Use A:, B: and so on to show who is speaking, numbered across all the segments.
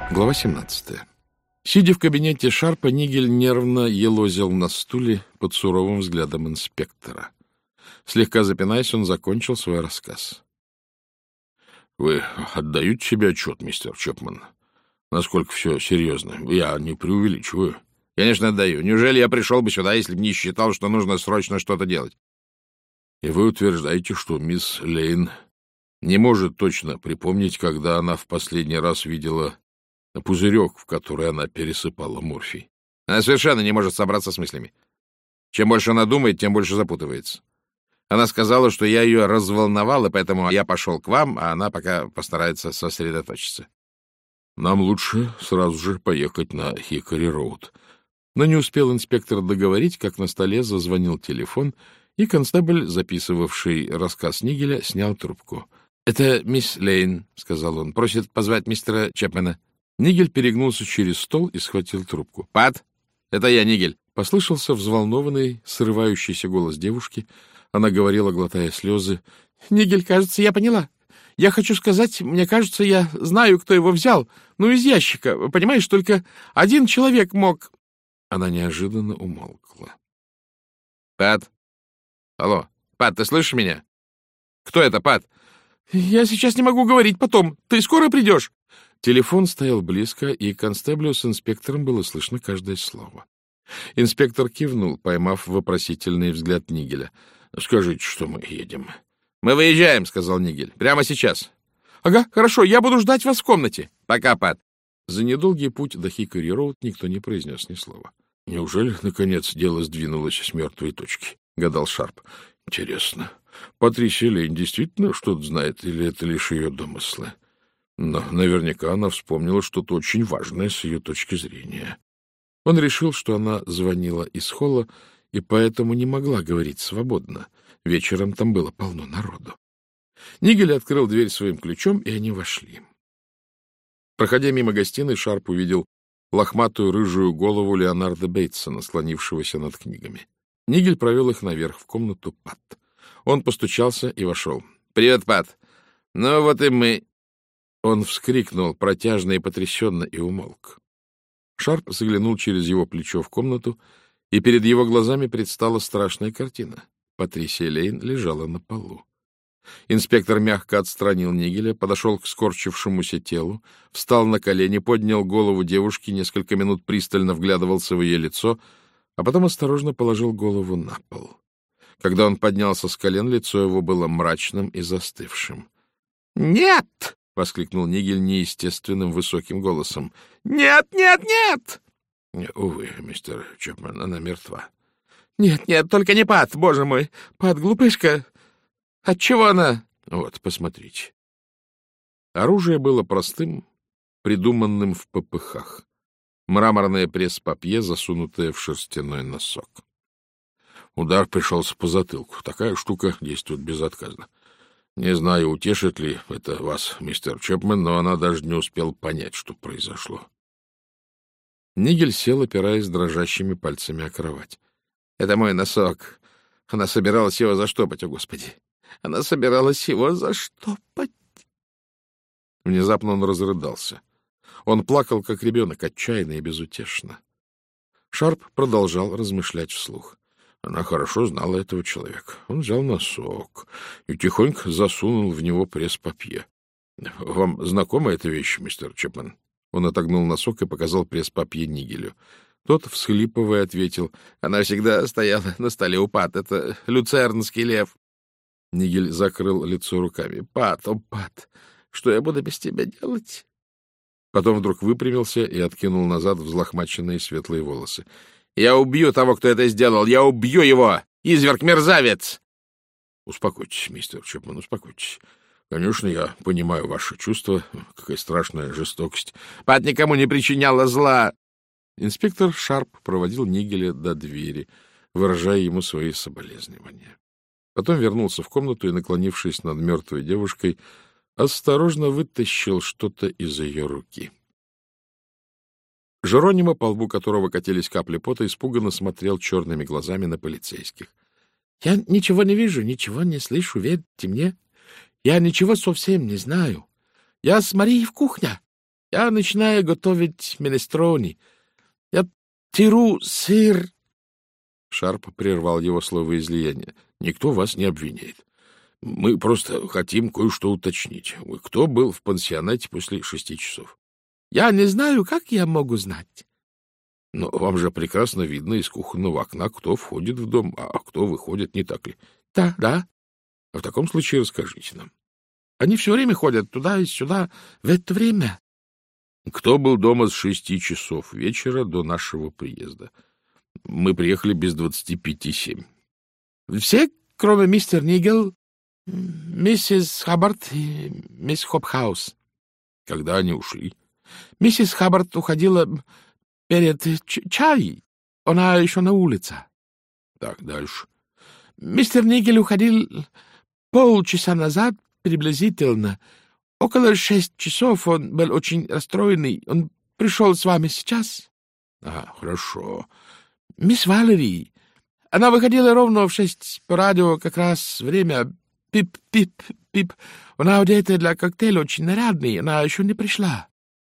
A: Глава 17. Сидя в кабинете Шарпа, Нигель нервно елозил на стуле под суровым взглядом инспектора. Слегка запинаясь, он закончил свой рассказ. — Вы отдаете себе отчет, мистер Чепман? Насколько все серьезно? Я не преувеличиваю. — Конечно, отдаю. Неужели я пришел бы сюда, если бы не считал, что нужно срочно что-то делать? — И вы утверждаете, что мисс Лейн не может точно припомнить, когда она в последний раз видела пузырек, в который она пересыпала морфий. Она совершенно не может собраться с мыслями. Чем больше она думает, тем больше запутывается. Она сказала, что я ее разволновал, и поэтому я пошел к вам, а она пока постарается сосредоточиться. Нам лучше сразу же поехать на Хикори-роуд. Но не успел инспектор договорить, как на столе зазвонил телефон, и констебль, записывавший рассказ Нигеля, снял трубку. — Это мисс Лейн, — сказал он, — просит позвать мистера Чепмана. Нигель перегнулся через стол и схватил трубку. — Пат, это я, Нигель. Послышался взволнованный, срывающийся голос девушки. Она говорила, глотая слезы. — Нигель, кажется, я поняла. Я хочу сказать, мне кажется, я знаю, кто его взял. Ну, из ящика. Понимаешь, только один человек мог... Она неожиданно умолкла. — Пат? Алло, Пат, ты слышишь меня? Кто это, Пат? — Я сейчас не могу говорить, потом. Ты скоро придешь? Телефон стоял близко, и констеблю с инспектором было слышно каждое слово. Инспектор кивнул, поймав вопросительный взгляд Нигеля. — Скажите, что мы едем. — Мы выезжаем, — сказал Нигель. — Прямо сейчас. — Ага, хорошо, я буду ждать вас в комнате. Пока, Пат. За недолгий путь до Хикори-роуд никто не произнес ни слова. — Неужели, наконец, дело сдвинулось с мертвой точки? — гадал Шарп. — Интересно, Патрисия Лейн действительно что-то знает, или это лишь ее домыслы? Но наверняка она вспомнила что-то очень важное с ее точки зрения. Он решил, что она звонила из холла, и поэтому не могла говорить свободно. Вечером там было полно народу. Нигель открыл дверь своим ключом, и они вошли. Проходя мимо гостиной, Шарп увидел лохматую рыжую голову Леонарда Бейтсона, склонившегося над книгами. Нигель провел их наверх в комнату Пат. Он постучался и вошел. — Привет, Пат. Ну вот и мы... Он вскрикнул протяжно и потрясенно и умолк. Шарп заглянул через его плечо в комнату, и перед его глазами предстала страшная картина. Патрисия Лейн лежала на полу. Инспектор мягко отстранил Нигеля, подошел к скорчившемуся телу, встал на колени, поднял голову девушки, несколько минут пристально вглядывался в ее лицо, а потом осторожно положил голову на пол. Когда он поднялся с колен, лицо его было мрачным и застывшим. «Нет!» — воскликнул Нигель неестественным высоким голосом. — Нет, нет, нет! — Увы, мистер Чепман, она мертва. — Нет, нет, только не Пат, боже мой! Пат, глупышка! Отчего она? — Вот, посмотрите. Оружие было простым, придуманным в попыхах. Мраморное пресс-папье, засунутое в шерстяной носок. Удар пришелся по затылку. Такая штука действует безотказно. Не знаю, утешит ли это вас, мистер Чепман, но она даже не успела понять, что произошло. Нигель сел, опираясь дрожащими пальцами о кровать. — Это мой носок. Она собиралась его заштопать, о господи. Она собиралась его заштопать. Внезапно он разрыдался. Он плакал, как ребенок, отчаянно и безутешно. Шарп продолжал размышлять вслух. Она хорошо знала этого человека. Он взял носок и тихонько засунул в него пресс-папье. — Вам знакома эта вещь, мистер Чепман? Он отогнул носок и показал пресс-папье Нигелю. Тот, всхлипывая, ответил: — Она всегда стояла на столе у Пат. Это люцернский лев. Нигель закрыл лицо руками. — Пат, о, Пат, что я буду без тебя делать? Потом вдруг выпрямился и откинул назад взлохмаченные светлые волосы. — Я убью того, кто это сделал! Я убью его! Изверг-мерзавец! — Успокойтесь, мистер Чепман, успокойтесь. Конечно, я понимаю ваши чувства. Какая страшная жестокость. Пат никому не причиняла зла. Инспектор Шарп проводил Нигеля до двери, выражая ему свои соболезнования. Потом вернулся в комнату и, наклонившись над мертвой девушкой, осторожно вытащил что-то из ее руки. Жеронимо, по лбу которого катились капли пота, испуганно смотрел черными глазами на полицейских. — Я ничего не вижу, ничего не слышу, верьте мне. Я ничего совсем не знаю. Я с Марией в кухне. Я начинаю готовить минестрони. Я тиру сыр. Шарп прервал его словоизлияние. Никто вас не обвиняет. Мы просто хотим кое-что уточнить. Кто был в пансионате после 6 часов? Я не знаю, как я могу знать. Но вам же прекрасно видно из кухонного окна, кто входит в дом, а кто выходит, не так ли? Да, да. А в таком случае расскажите нам. Они все время ходят туда и сюда в это время. Кто был дома с 6 часов вечера до нашего приезда? Мы приехали без 25:07. Все, кроме мистер Нигел, миссис Хаббард и мисс Хопхаус. Когда они ушли? Миссис Хаббард уходила перед чай. Она еще на улице. Так, дальше. Мистер Нигель уходил полчаса назад, приблизительно. Около 6 часов он был очень расстроенный. Он пришел с вами сейчас? Хорошо. Мисс Валери. Она выходила ровно в 6 по радио, как раз время. Пип-пип-пип. Она одета для коктейля, очень нарядный. Она еще не пришла.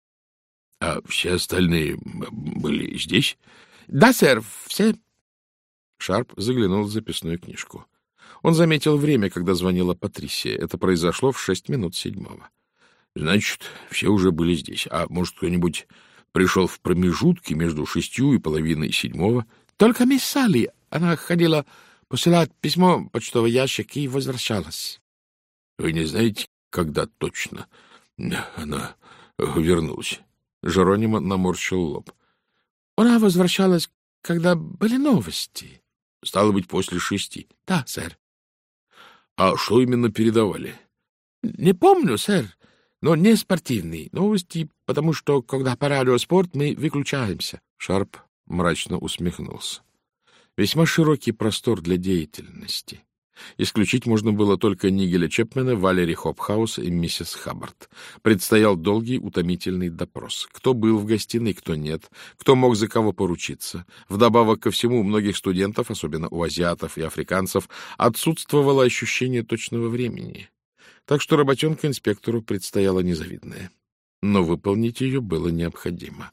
A: А все остальные были здесь? Да, сэр, все. Шарп заглянул в записную книжку. Он заметил время, когда звонила Патрисия. Это произошло в 6:07. Значит, все уже были здесь. А может, кто-нибудь пришел в промежутке между 6:30 Только мисс Салли. Она ходила посылать письмо в почтовый ящик и возвращалась. Вы не знаете, когда точно она вернулась? Жеронимо наморщил лоб. Она возвращалась, когда были новости. Стало быть, после 6. Да, сэр. А что именно передавали? Не помню, сэр, но не спортивные новости, потому что, когда по радио спорт, мы выключаемся. Шарп мрачно усмехнулся. Весьма широкий простор для деятельности. Исключить можно было только Нигеля Чепмена, Валери Хопхаус и миссис Хаббард. Предстоял долгий, утомительный допрос. Кто был в гостиной, кто нет, кто мог за кого поручиться. Вдобавок ко всему, у многих студентов, особенно у азиатов и африканцев, отсутствовало ощущение точного времени. Так что работенка инспектору предстояла незавидная. Но выполнить ее было необходимо.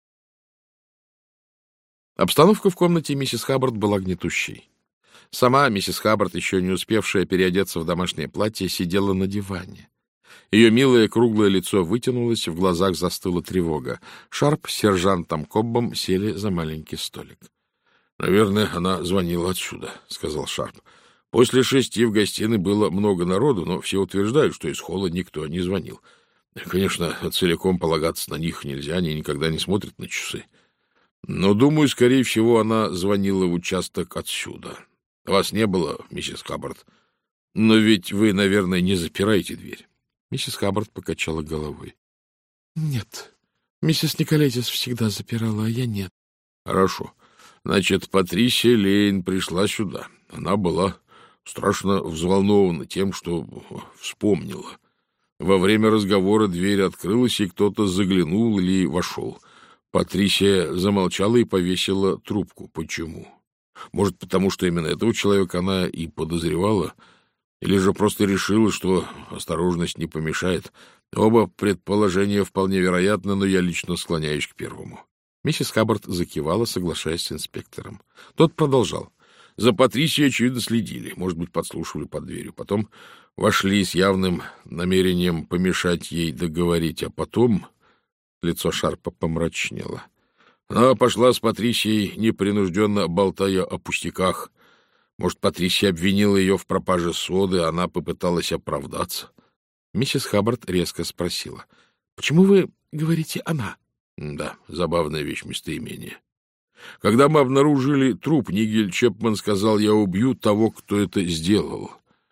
A: Обстановка в комнате миссис Хаббард была гнетущей. Сама миссис Хаббард, еще не успевшая переодеться в домашнее платье, сидела на диване. Ее милое круглое лицо вытянулось, в глазах застыла тревога. Шарп с сержантом Коббом сели за маленький столик. — Наверное, она звонила отсюда, — сказал Шарп. — После 6 в гостиной было много народу, но все утверждают, что из холла никто не звонил. Конечно, целиком полагаться на них нельзя, они никогда не смотрят на часы. Но, думаю, скорее всего, она звонила в участок отсюда. Вас не было, миссис Хаббард. Но ведь вы, наверное, не запираете дверь. Миссис Хаббард покачала головой. — Нет. Миссис Николетис всегда запирала, а я нет. — Хорошо. Значит, Патрисия Лейн пришла сюда. Она была страшно взволнована тем, что вспомнила. Во время разговора дверь открылась, и кто-то заглянул или вошел. Патрисия замолчала и повесила трубку. Почему? Может, потому что именно этого человека она и подозревала, или же просто решила, что осторожность не помешает. Оба предположения вполне вероятны, но я лично склоняюсь к первому. Миссис Хаббард закивала, соглашаясь с инспектором. Тот продолжал. За Патрисией, очевидно, следили, может быть, подслушивали под дверью. Потом вошли с явным намерением помешать ей договорить, а потом... Лицо Шарпа помрачнело. Она пошла с Патрисией, непринужденно болтая о пустяках. Может, Патрисия обвинила ее в пропаже соды, а она попыталась оправдаться. Миссис Хаббард резко спросила. — Почему вы говорите «она»? — Да, забавная вещь, местоимение. Когда мы обнаружили труп, Нигель Чепман сказал: «Я убью того, кто это сделал.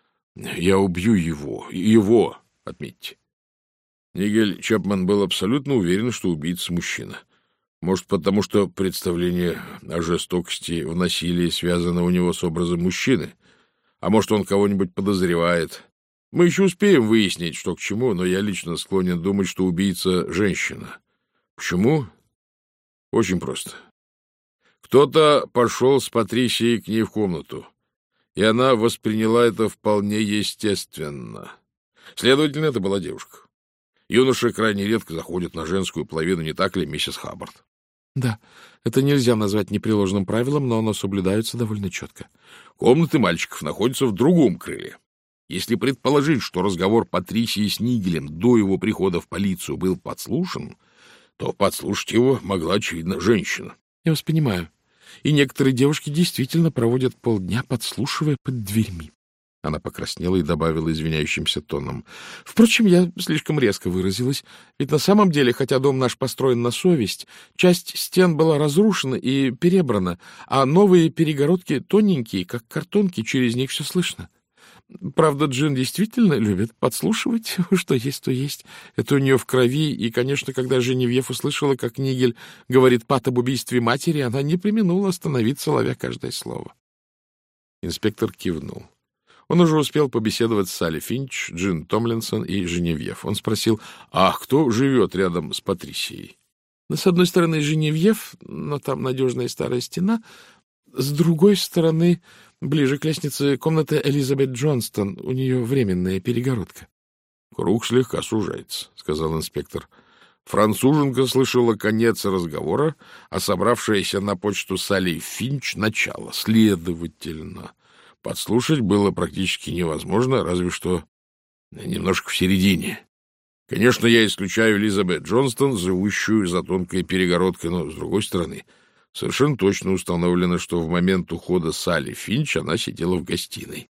A: Я убью его. Его, отметьте». Нигель Чепман был абсолютно уверен, что убийца мужчина. Может, потому что представление о жестокости в насилии связано у него с образом мужчины. А может, он кого-нибудь подозревает. Мы еще успеем выяснить, что к чему, но я лично склонен думать, что убийца — женщина. Почему? Очень просто. Кто-то пошел с Патрисией к ней в комнату, и она восприняла это вполне естественно. Следовательно, это была девушка. Юноши крайне редко заходят на женскую половину, не так ли, миссис Хаббард?
B: Да, это нельзя назвать непреложным правилом, но оно соблюдается довольно четко.
A: Комнаты мальчиков находятся в другом крыле. Если предположить, что разговор Патрисии с Нигелем до его прихода в полицию был подслушан, то подслушать его могла, очевидно, женщина.
B: Я вас понимаю. И некоторые девушки действительно проводят полдня, подслушивая под дверьми.
A: Она покраснела и добавила извиняющимся тоном.
B: Впрочем, я слишком резко выразилась. Ведь на самом деле, хотя дом наш построен на совесть, часть стен была разрушена и перебрана, а новые перегородки тоненькие, как картонки, через них все слышно. Правда, Джин действительно любит подслушивать, что есть, то есть. Это у нее в крови, и, конечно, когда Женевьев услышала, как Нигель говорит Пат об убийстве матери, она не преминула остановиться, ловя каждое слово.
A: Инспектор кивнул. Он уже успел побеседовать с Салли Финч, Джин Томлинсон и Женевьев. Он спросил, а кто живет рядом с Патрисией?
B: С одной стороны Женевьев, но там надежная старая стена. С другой стороны, ближе к лестнице, комната Элизабет Джонстон. У нее временная перегородка.
A: — Круг слегка сужается, — сказал инспектор. Француженка слышала конец разговора, а собравшаяся на почту Салли Финч — начало. Следовательно, подслушать было практически невозможно, разве что немножко в середине. Конечно, я исключаю Элизабет Джонстон, живущую за тонкой перегородкой, но, с другой стороны, совершенно точно установлено, что в момент ухода Салли Финч она сидела в гостиной.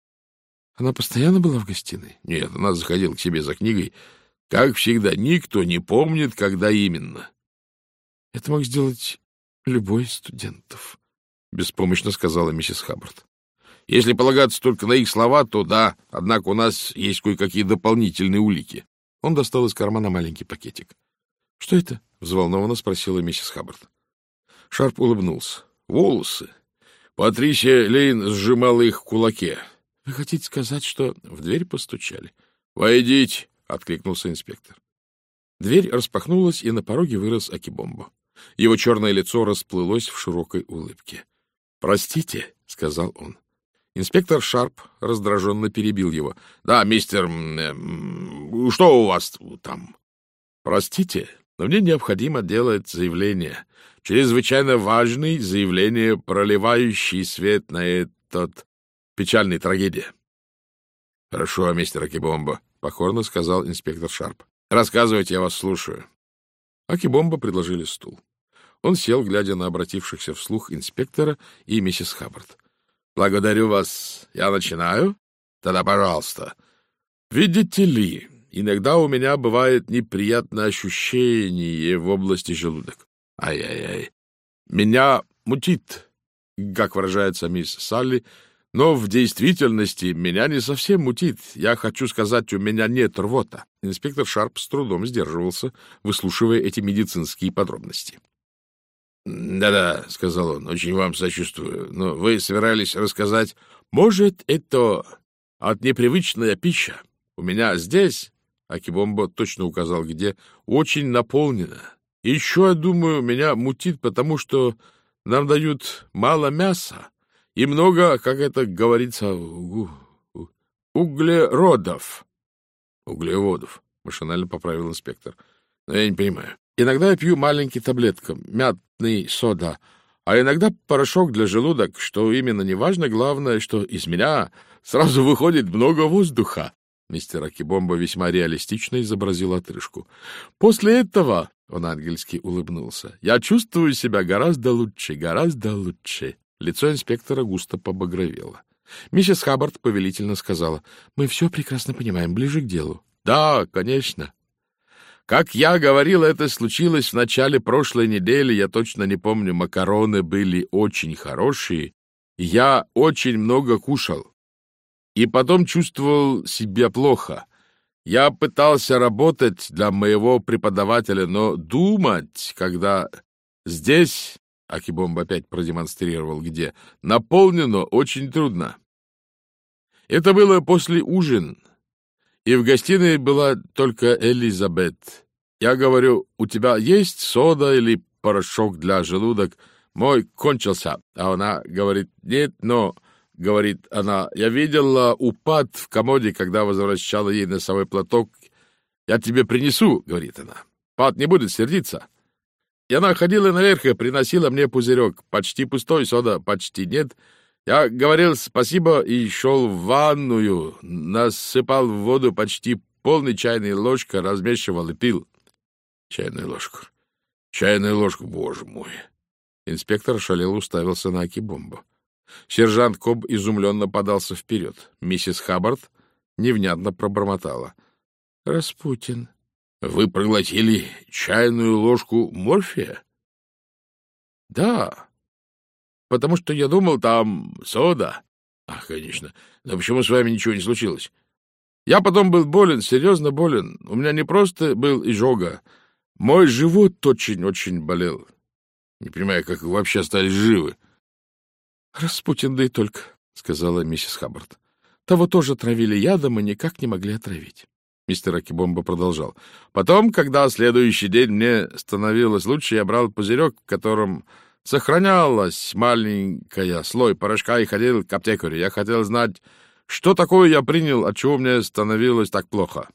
B: Она постоянно была в гостиной?
A: Нет, она заходила к себе за книгой. Как всегда, никто не помнит, когда именно.
B: — Это мог сделать любой из студентов, — беспомощно сказала миссис Хаббард.
A: — Если полагаться только на их слова, то да, однако у нас есть кое-какие дополнительные улики.
B: Он достал из кармана маленький пакетик. — Что это? — взволнованно спросила миссис Хаббард.
A: Шарп улыбнулся. — Волосы. Патрисия Лейн сжимала их в кулаке.
B: — Вы хотите сказать, что... В дверь постучали.
A: — Войдите, — откликнулся инспектор.
B: Дверь распахнулась, и на пороге вырос Акибомбо. Его черное лицо расплылось в широкой улыбке. — Простите, — сказал он. Инспектор Шарп раздраженно перебил его. — Да, мистер... что у вас там? — Простите, но мне необходимо делать заявление. Чрезвычайно важное заявление, проливающее свет на этот печальной трагедии. — Хорошо, мистер Акибомбо, — покорно сказал инспектор Шарп. — Рассказывайте, я вас слушаю. Акибомбо предложили стул. Он сел, глядя на обратившихся вслух инспектора и миссис Хаббард. — Благодарю вас. Я начинаю? Тогда пожалуйста. Видите ли, иногда у меня бывает неприятное ощущение в области желудок. Ай-яй-яй. Меня мутит, как выражается мисс Салли, но в действительности меня не совсем мутит. Я хочу сказать, у меня нет рвота. Инспектор Шарп с трудом сдерживался, выслушивая эти медицинские подробности. «Да-да», — сказал он, — «очень вам сочувствую. Но вы собирались рассказать, может, это от непривычная пища? У меня здесь, — Акибомбо точно указал где, — очень наполнено. Еще, я думаю, меня мутит, потому что нам дают мало мяса и много, как это говорится, углеродов». «Углеводов», — машинально поправил инспектор. «Но я не понимаю. Иногда я пью маленький таблетка, мятный сода, а иногда порошок для желудок, что именно неважно, главное, что из меня сразу выходит много воздуха». Мистер Акибомбо весьма реалистично изобразил отрыжку. «После этого, — он ангельски улыбнулся, — я чувствую себя гораздо лучше, гораздо лучше». Лицо инспектора густо побагровело. Миссис Хаббард повелительно сказала: — Мы все прекрасно понимаем, ближе к делу. — Да, конечно. Как я говорил, это случилось в начале прошлой недели, я точно не помню, макароны были очень хорошие, я очень много кушал. И потом чувствовал себя плохо. Я пытался работать для моего преподавателя, но думать, когда здесь, Акибомб опять продемонстрировал где, наполнено, очень трудно. Это было после ужина, и в гостиной была только Элизабет. Я говорю, у тебя есть сода или порошок для желудок? Мой кончился. А она говорит, нет, но... Говорит она, я видела упад в комоде, когда возвращала ей носовой платок. Я тебе принесу, — говорит она. Пат не будет сердиться. И она ходила наверх и приносила мне пузырек. Почти пустой, сода почти нет. Я говорил спасибо и шел в ванную, насыпал в воду почти полной чайной ложкой, размешивал и пил. Чайную ложку. Чайную ложку, боже мой. Инспектор шалел, уставился на Акибомбу. Сержант Коб изумленно подался вперед. Миссис Хаббард невнятно пробормотала. — Распутин. — Вы проглотили чайную ложку морфия? — Да, потому что я думал, там сода. — Ах, конечно. Но почему с вами ничего не случилось? Я потом был болен, серьезно болен. У меня не просто был изжога. Мой живот очень-очень болел. Не понимаю, как вы вообще остались живы. — Распутин, да и только, — сказала миссис Хаббард. — Того тоже травили ядом и никак не могли отравить. Мистер Акибомбо продолжал. Потом, когда следующий день мне становилось лучше, я брал пузырек, в котором сохранялась маленькая слой порошка, и ходил к аптекарю. Я хотел знать, что такое я принял, от чего мне становилось так плохо.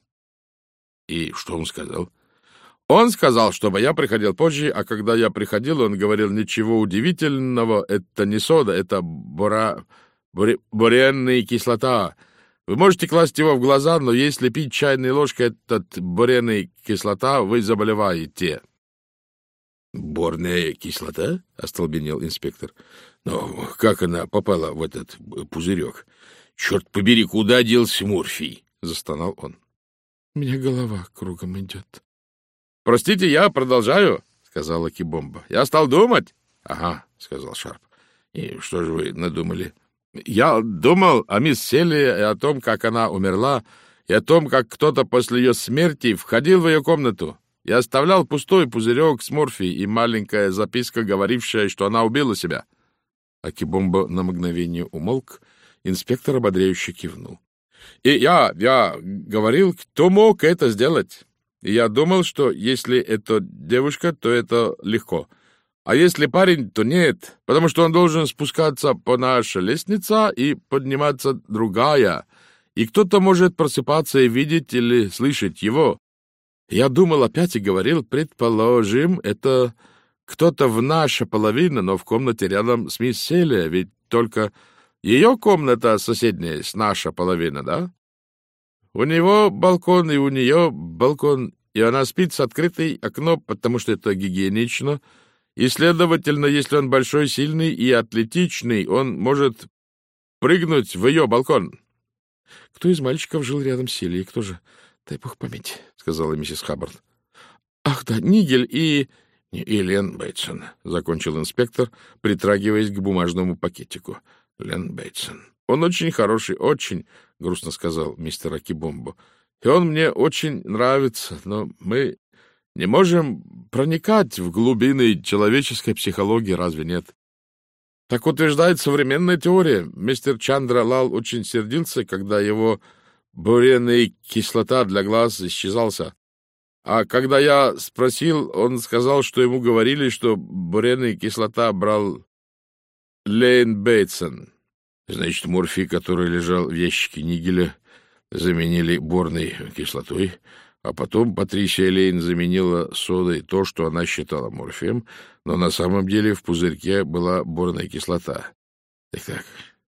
B: И что он сказал? Он сказал, чтобы я приходил позже, а когда я приходил, он говорил, ничего удивительного, это не сода, это буренная кислота. Вы можете класть его в глаза, но если пить чайной ложкой этот буренная кислота, вы заболеваете. — Борная кислота? — остолбенел инспектор. — Но как она попала в этот пузырек? Черт побери, куда делся морфий? — застонал он. — У меня голова кругом идет. — Простите, я продолжаю, — сказала Акибомба. — Я стал думать. — Ага, — сказал Шарп. — И что же вы надумали? — Я думал о мисс Селли и о том, как она умерла, и о том, как кто-то после ее смерти входил в ее комнату. Я оставлял пустой пузырек с морфией и маленькая записка, говорившая, что она убила себя. Акибомба на мгновение умолк, инспектор ободряюще кивнул. — И я говорил, кто мог это сделать. И я думал, что если это девушка, то это легко. А если парень, то нет, потому что он должен спускаться по нашей лестнице и подниматься другая, и кто-то может просыпаться и видеть или слышать его. Я думал опять и говорил, предположим, это кто-то в наша половина, но в комнате рядом с мисс Селия, ведь только ее комната соседняя с наша половина, да? У него балкон, и у нее балкон, и она спит с открытой окном, потому что это гигиенично, и, следовательно, если он большой, сильный и атлетичный, он может прыгнуть в ее балкон. — Кто из мальчиков жил рядом с Селией? Кто же? Дай бог памяти, — сказала миссис Хаббард. — Ах да, Нигель и... — И Лен Бейтсон, — закончил инспектор, притрагиваясь к бумажному пакетику. — Лен Бейтсон. Он очень хороший, очень, — грустно сказал мистер Акибомбо. — И он мне очень нравится, но мы не можем проникать в глубины человеческой психологии, разве нет? Так утверждает современная теория. Мистер Чандра Лал очень сердился, когда его буренная кислота для глаз исчезался. А когда я спросил, он сказал, что ему говорили, что буренная кислота брал Лейн Бейтсон. Значит, морфий, который лежал в ящике Нигеля, заменили борной кислотой, а потом Патрисия Лейн заменила содой то, что она считала морфием, но на самом деле в пузырьке была борная кислота. Так,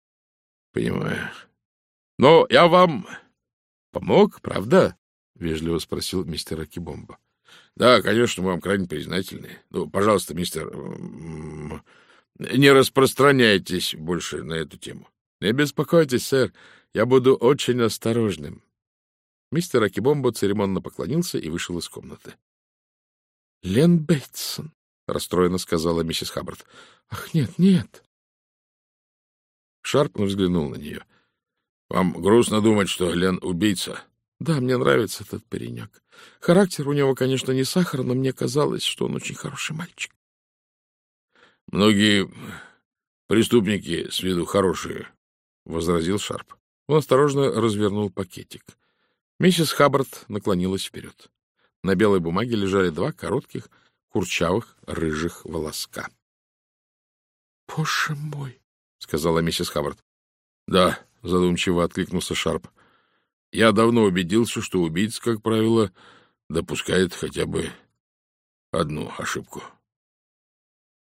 B: понимаю. Но я вам помог, правда? — вежливо спросил мистер Акибомбо. — Да, конечно, мы вам крайне признательны. Ну, пожалуйста, мистер, не распространяйтесь больше на эту тему. — Не беспокойтесь, сэр, я буду очень осторожным. Мистер Акибомбо церемонно поклонился и вышел из комнаты. — Лен Бейтсон, — расстроенно сказала миссис Хаббард. — Ах, нет, нет. Шарп взглянул на нее. — Вам грустно думать, что Лен убийца? — Да, мне нравится этот паренек. Характер у него, конечно, не сахар, но мне казалось, что он очень хороший мальчик. — Многие преступники с виду хорошие, — возразил Шарп. Он осторожно развернул пакетик. Миссис Хаббард наклонилась вперед. На белой бумаге лежали два коротких, курчавых, рыжих волоска. — Боже мой! — сказала миссис Хаббард. — Да, — задумчиво откликнулся Шарп.
A: Я давно убедился, что убийца, как правило, допускает хотя бы одну ошибку.